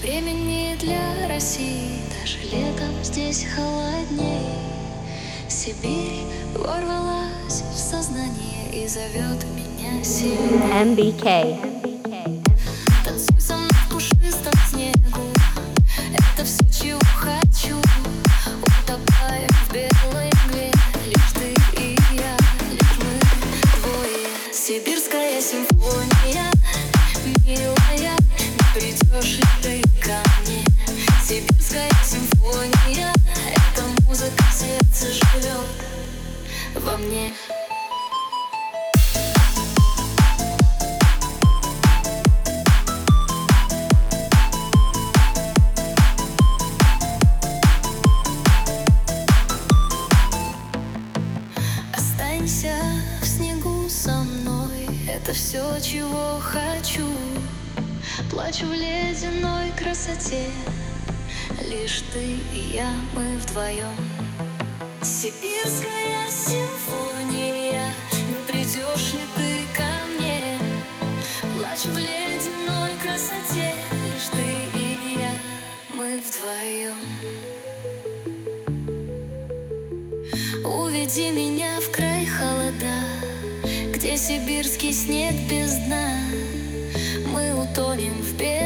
Времени для России, даже летом здесь холодней. Сибирь ворвалась в сознание и зовет меня сильнее. MBK. Танцуй со мной в пушистом снегу, это все, чего хочу. Утопаю в белой мгле, лишь ты и я, лишь мы двое. Сибирская симфония, милая, не придешь ли ты ко мне? Сибирская симфония, эта музыка в сердце живет во мне. Останься в снегу со мной, это все, чего хочу. Плачу в ледяной красоте, лишь ты и я, мы вдвоем. Сибирская симфония, не придешь ли ты ко мне? Плачу в ледяной красоте, лишь ты и я, мы вдвоем. Уведи меня в край холода, где сибирский снег без дна. Мы утонем в